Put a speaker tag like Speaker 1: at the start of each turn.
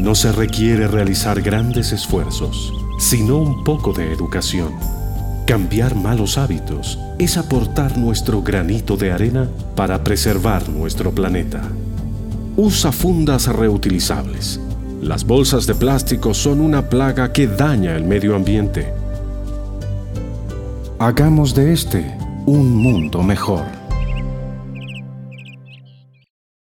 Speaker 1: No se requiere realizar grandes esfuerzos, sino un poco de educación. Cambiar malos hábitos es aportar nuestro granito de arena para preservar nuestro planeta. Usa fundas reutilizables. Las bolsas de plástico son una plaga que daña el medio ambiente. Hagamos de este un mundo mejor.